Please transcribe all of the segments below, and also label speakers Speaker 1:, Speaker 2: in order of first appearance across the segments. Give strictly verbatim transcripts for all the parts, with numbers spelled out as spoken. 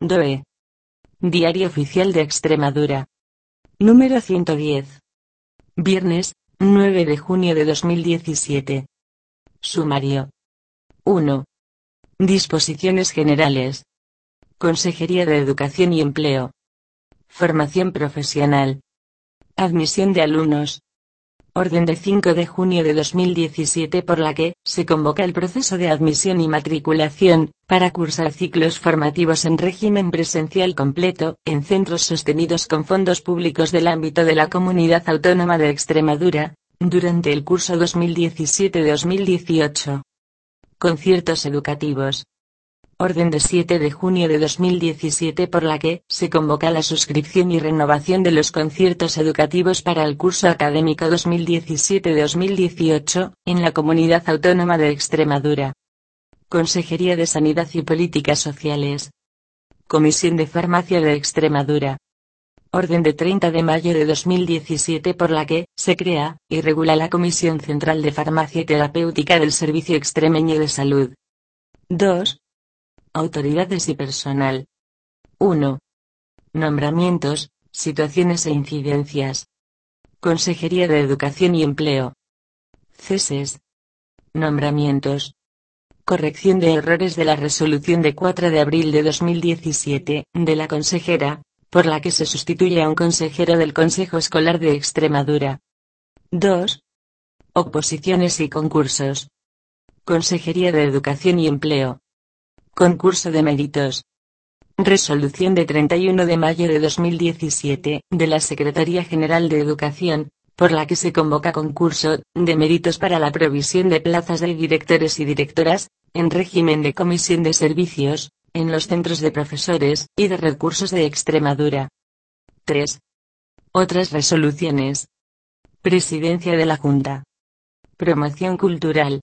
Speaker 1: D O E. Diario Oficial de Extremadura. Número ciento diez. Viernes, nueve de junio de dos mil diecisiete. Sumario. uno. Disposiciones generales. Consejería de Educación y Empleo. Formación profesional. Admisión de alumnos. Orden de cinco de junio de dos mil diecisiete por la que se convoca el proceso de admisión y matriculación para cursar ciclos formativos en régimen presencial completo en centros sostenidos con fondos públicos del ámbito de la Comunidad Autónoma de Extremadura durante el curso dos mil diecisiete dos mil dieciocho. Conciertos educativos. Orden de siete de junio de dos mil diecisiete por la que se convoca la suscripción y renovación de los conciertos educativos para el curso académico dos mil diecisiete dos mil dieciocho en la Comunidad Autónoma de Extremadura. Consejería de Sanidad y Políticas Sociales. Comisión de Farmacia de Extremadura. Orden de treinta de mayo de dos mil diecisiete por la que se crea y regula la Comisión Central de Farmacia y Terapéutica del Servicio Extremeño de Salud. dos. Autoridades y personal. uno. Nombramientos, situaciones e incidencias. Consejería de Educación y Empleo. Ceses. Nombramientos. Corrección de errores de la resolución de cuatro de abril de dos mil diecisiete, de la consejera, por la que se sustituye a un consejero del Consejo Escolar de Extremadura. dos. Oposiciones y concursos. Consejería de Educación y Empleo. Concurso de méritos. Resolución de treinta y uno de mayo de dos mil diecisiete, de la Secretaría General de Educación, por la que se convoca concurso de méritos para la provisión de plazas de directores y directoras, en régimen de comisión de servicios, en los centros de profesores y de recursos de Extremadura. tres. Otras resoluciones. Presidencia de la Junta. Promoción cultural.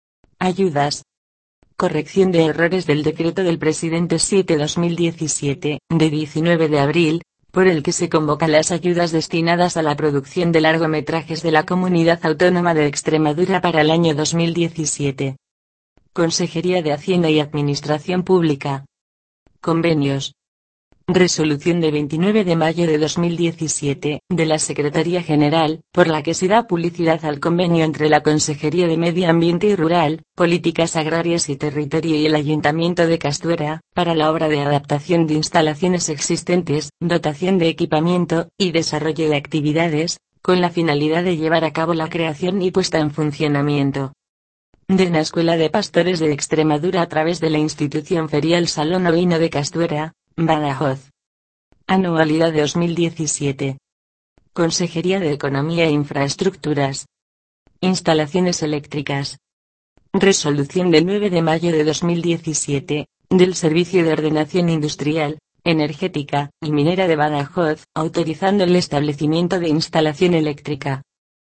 Speaker 1: Ayudas. Corrección de errores del decreto del presidente siete barra dos mil diecisiete, de diecinueve de abril, por el que se convocan las ayudas destinadas a la producción de largometrajes de la Comunidad Autónoma de Extremadura para el año dos mil diecisiete. Consejería de Hacienda y Administración Pública. Convenios. Resolución de veintinueve de mayo de dos mil diecisiete, de la Secretaría General, por la que se da publicidad al convenio entre la Consejería de Medio Ambiente y Rural, Políticas Agrarias y Territorio y el Ayuntamiento de Castuera, para la obra de adaptación de instalaciones existentes, dotación de equipamiento, y desarrollo de actividades, con la finalidad de llevar a cabo la creación y puesta en funcionamiento de una Escuela de Pastores de Extremadura a través de la institución ferial Salón Ovino de Castuera, Badajoz. Anualidad de dos mil diecisiete. Consejería de Economía e Infraestructuras. Instalaciones eléctricas. Resolución del nueve de mayo de dos mil diecisiete, del Servicio de Ordenación Industrial, Energética y Minera de Badajoz, autorizando el establecimiento de instalación eléctrica.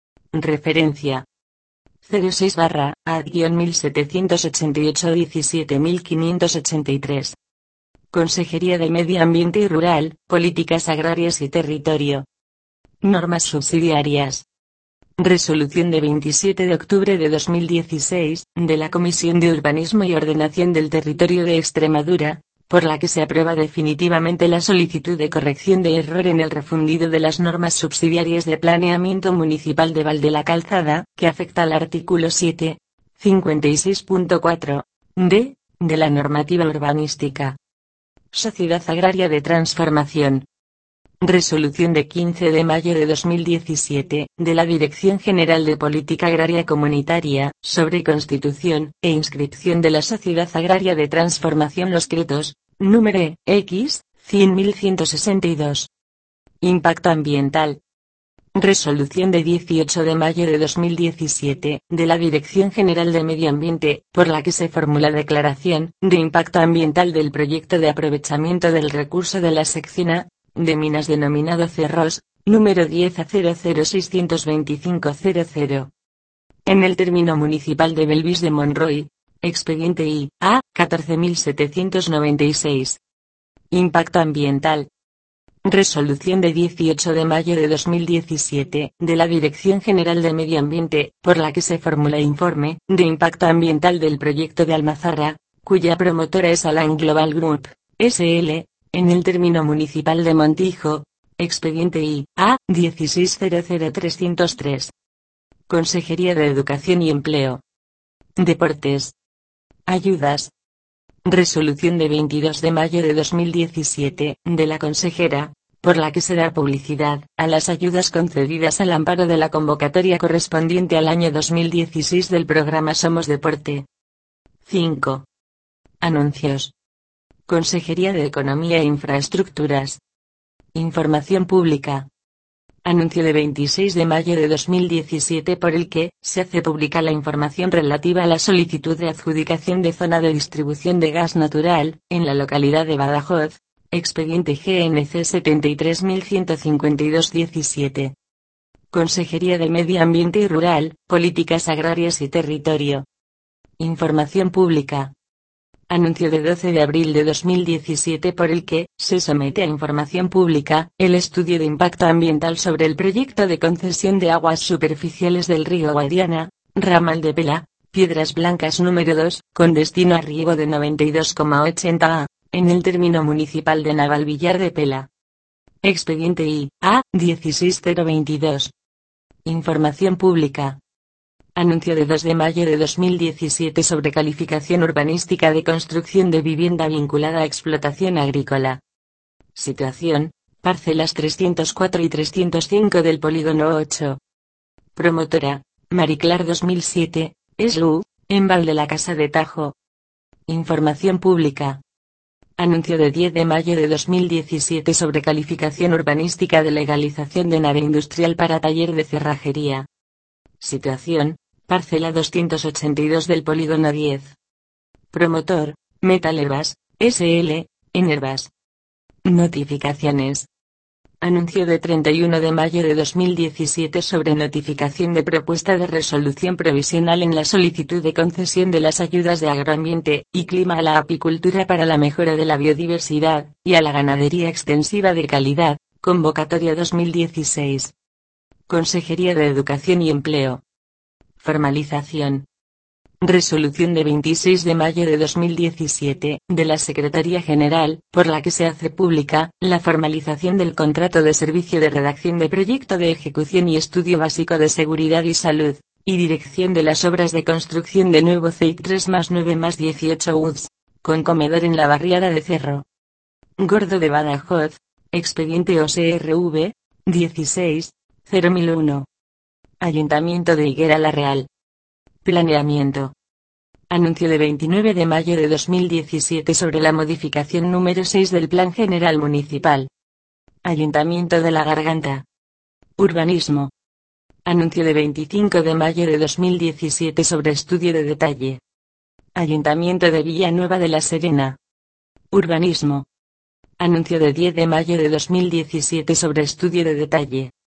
Speaker 1: Referencia. cero seis barra A mil setecientos ochenta y ocho diecisiete mil quinientos ochenta y tres. Consejería de Medio Ambiente y Rural, Políticas Agrarias y Territorio. Normas subsidiarias. Resolución de veintisiete de octubre de dos mil dieciséis, de la Comisión de Urbanismo y Ordenación del Territorio de Extremadura, por la que se aprueba definitivamente la solicitud de corrección de error en el refundido de las normas subsidiarias de planeamiento municipal de Val de la Calzada, que afecta al artículo siete, cincuenta y seis punto cuatro, d, de la normativa urbanística. Sociedad Agraria de Transformación. Resolución de quince de mayo de dos mil diecisiete, de la Dirección General de Política Agraria Comunitaria, sobre constitución e inscripción de la Sociedad Agraria de Transformación Los Cretos, número X, cien mil ciento sesenta y dos. Impacto ambiental. Resolución de dieciocho de mayo de dos mil diecisiete, de la Dirección General de Medio Ambiente, por la que se formula declaración de impacto ambiental del proyecto de aprovechamiento del recurso de la sección A, de minas denominado Cerros, número diez a cero cero seiscientos veinticinco cero cero. En el término municipal de Belvis de Monroy, expediente I A catorce mil setecientos noventa y seis. Impacto ambiental. Resolución de dieciocho de mayo de dos mil diecisiete, de la Dirección General de Medio Ambiente, por la que se formula informe de impacto ambiental del proyecto de Almazarra, cuya promotora es Alan Global Group, S L, En el término municipal de Montijo, expediente I A dieciséis cero cero trescientos tres. Consejería de Educación y Empleo. Deportes. Ayudas. Resolución de veintidós de mayo de dos mil diecisiete, de la consejera, por la que se da publicidad a las ayudas concedidas al amparo de la convocatoria correspondiente al año dos mil dieciséis del programa Somos Deporte. cinco. Anuncios. Consejería de Economía e Infraestructuras. Información pública. Anuncio de veintiséis de mayo de dos mil diecisiete por el que se hace pública la información relativa a la solicitud de adjudicación de zona de distribución de gas natural, en la localidad de Badajoz, expediente G N C setenta y tres mil ciento cincuenta y dos diecisiete. Consejería de Medio Ambiente y Rural, Políticas Agrarias y Territorio. Información pública. Anuncio de doce de abril de dos mil diecisiete por el que se somete a información pública el estudio de impacto ambiental sobre el proyecto de concesión de aguas superficiales del río Guadiana, ramal de Pela, Piedras Blancas número dos, con destino a riego de noventa y dos coma ochenta a, en el término municipal de Navalvillar de Pela. Expediente I A dieciséis cero veintidós. Información pública. Anuncio de dos de mayo de dos mil diecisiete sobre calificación urbanística de construcción de vivienda vinculada a explotación agrícola. Situación: parcelas trescientos cuatro y trescientos cinco del polígono ocho. Promotora: Mariclar dos mil siete, S L U, Embal de la Casa de Tajo. Información pública. Anuncio de diez de mayo de dos mil diecisiete sobre calificación urbanística de legalización de nave industrial para taller de cerrajería. Situación: parcela doscientos ochenta y dos del polígono diez. Promotor: Metalherbas, S L, Enervas. Notificaciones. Anuncio de treinta y uno de mayo de dos mil diecisiete sobre notificación de propuesta de resolución provisional en la solicitud de concesión de las ayudas de agroambiente y clima a la apicultura para la mejora de la biodiversidad y a la ganadería extensiva de calidad, convocatoria dos mil dieciséis. Consejería de Educación y Empleo. Formalización. Resolución de veintiséis de mayo de dos mil diecisiete, de la Secretaría General, por la que se hace pública la formalización del contrato de servicio de redacción de proyecto de ejecución y estudio básico de seguridad y salud, y dirección de las obras de construcción de nuevo C I C tres más nueve más dieciocho U D S, con comedor en la barriada de Cerro Gordo de Badajoz, expediente O S R V, dieciséis, cero mil uno. Ayuntamiento de Higuera la Real. Planeamiento. Anuncio de veintinueve de mayo de dos mil diecisiete sobre la modificación número seis del Plan General Municipal. Ayuntamiento de la Garganta. Urbanismo. Anuncio de veinticinco de mayo de dos mil diecisiete sobre estudio de detalle. Ayuntamiento de Villanueva de la Serena. Urbanismo. Anuncio de diez de mayo de dos mil diecisiete sobre estudio de detalle.